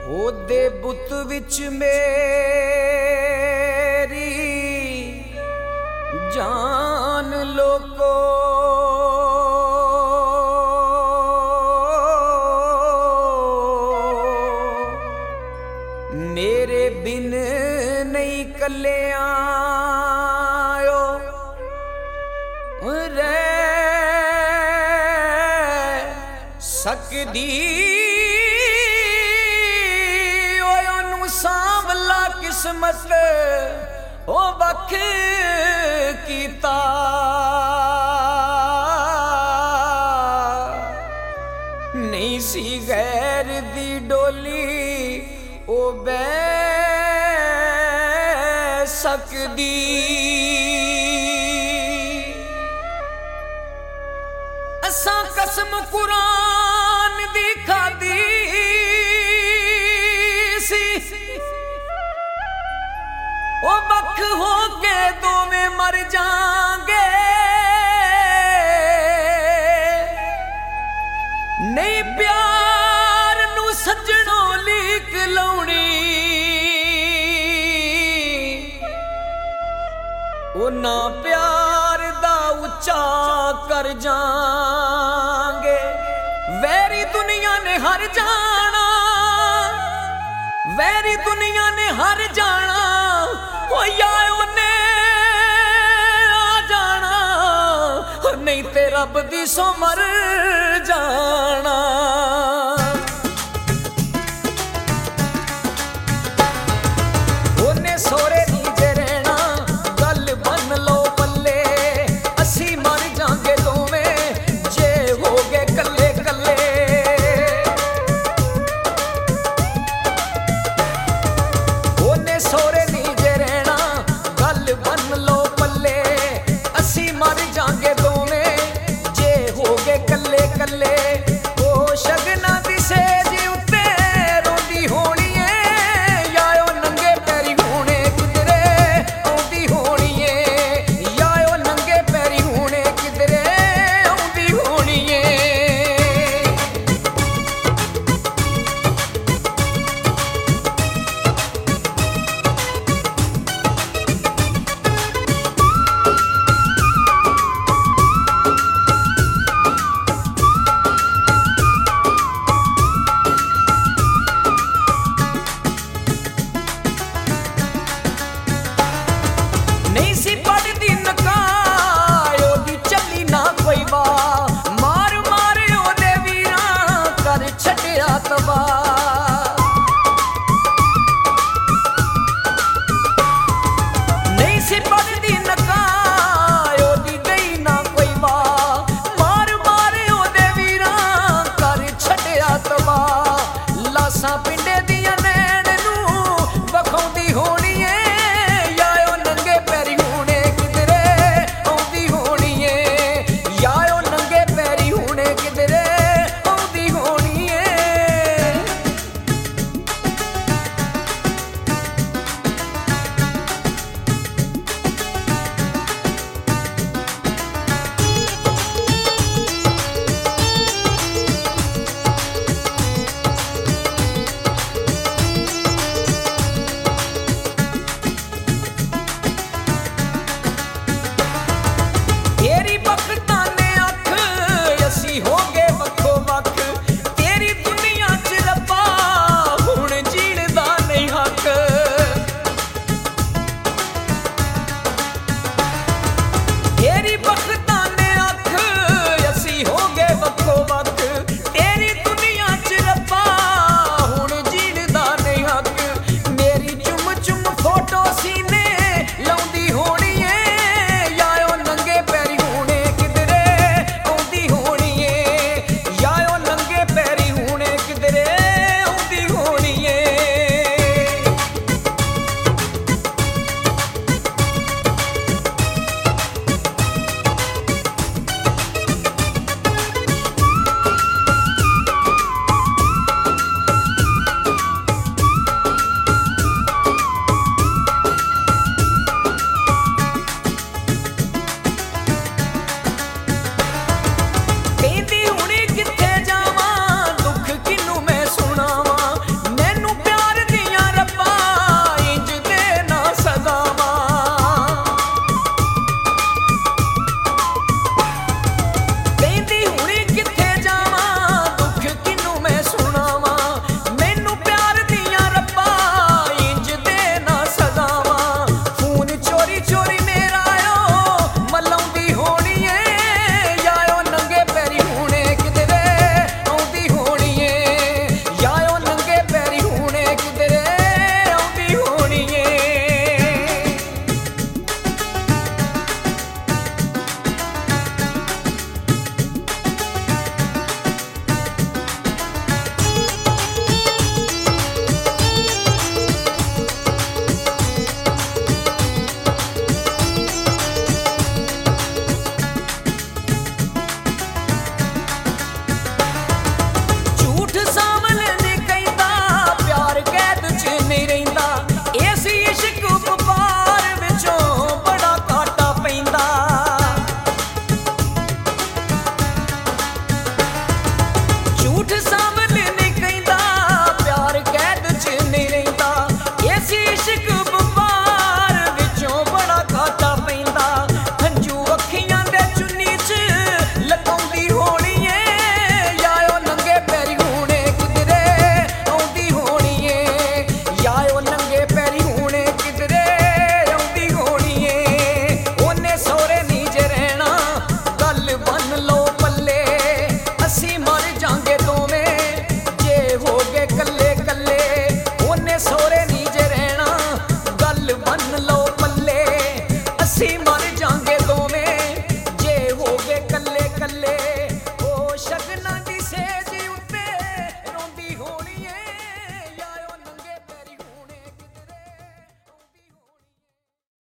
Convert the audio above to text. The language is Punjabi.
ਉਹਦੇ ਬੁੱਤ ਵਿੱਚ ਮੇਰੀ ਜਾਨ ਲੋਕੋ ਮੇਰੇ ਬਿਨ ਨਹੀਂ ਕੱਲਿਆਂ ਰਹਿ ਸਕਦੀ ਸਾਂਵਲਾ ਕਿਸਮਤ ਉਹ ਵਖ ਕੀਤਾ ਨਹੀਂ ਸੀ ਗੈਰ ਦੀ ਡੋਲੀ ਉਹ ਬਹਿ ਸਕਦੀ ਅਸਾਂ ਕਸਮ ਕੁਰਾਨ ਦੀ ਖਾਦੀ ਉਹ ਵੱਖ ਹੋ ਕੇ ਦੋਵੇਂ ਮਰ ਜਾਾਂਗੇ ਨਹੀਂ ਪਿਆਰ ਨੂੰ ਸੱਜਣੋਂ ਲੀਕ ਲਾਉਣੀ ਉਹ ਨਾ ਪਿਆਰ ਦਾ ਉੱਚਾ ਕਰ ਜਾਾਂਗੇ ਵੈਰੀ ਦੁਨੀਆ ਨੇ ਹਰ ਜਾਣਾ ਵੈਰੀ ਦੁਨੀਆ ਨੇ ਹਰ ਜਾਣਾ ਹੋਇਆ ਉਹਨੇ ਆ ਜਾਣਾ ਨਹੀਂ ਤੇ ਰੱਬ ਦੀ ਸੋ ਮਰ ਜਾਣਾ ਉਹਨੇ ਸੋਰੇ ਦੀ ਜੇ ਰਹਿਣਾ ਗੱਲ ਬੰਨ ਲੋ ਪੱਲੇ ਅਸੀਂ ਮਰ ਜਾਾਂਗੇ ਦੋਵੇਂ ਜੇ ਹੋ ਗਏ ਕੱਲੇ ਕੱਲੇ ਉਹਨੇ ਸੋਰੇ ਕੱਲੇ ਉਹ ਸ਼ਗਨਾਂ ਦੀ ਸੇਜ ਉੱਤੇ ਰੋਂਦੀ ਹੋਣੀ ਏ ਜਾਂ ਉਹ ਨੰਗੇ ਪੈਰੀ ਹੋਣੇ ਕਿਧਰੇ ਆਉਂਦੀ ਹੋਣੀ ਏ ਜਾਂ ਉਹ ਨੰਗੇ ਪੈਰੀ ਹੋਣੇ ਕਿਧਰੇ ਆਉਂਦੀ ਹੋਣੀ ਏ ਨਹੀਂ ਸੀ ਪੜਦੀ ਨਕਾਇ ਉਹਦੀ ਗਈ ਨਾ ਕੋਈ ਵਾਹ ਮਾਰ ਮਾਰ ਉਹਦੇ ਵੀਰਾਂ ਕਰ ਛੱਡਿਆ ਤਬਾਹ ਲਾਸਾਂ ਪਿੰਡ